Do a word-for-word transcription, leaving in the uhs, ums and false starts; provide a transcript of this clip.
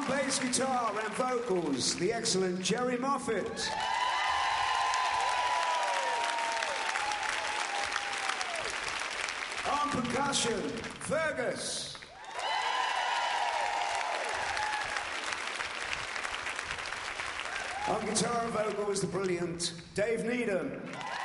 bass guitar and vocals, the excellent Jerry Moffat. On percussion, Fergus. On guitar and vocals, the brilliant Dave Needham.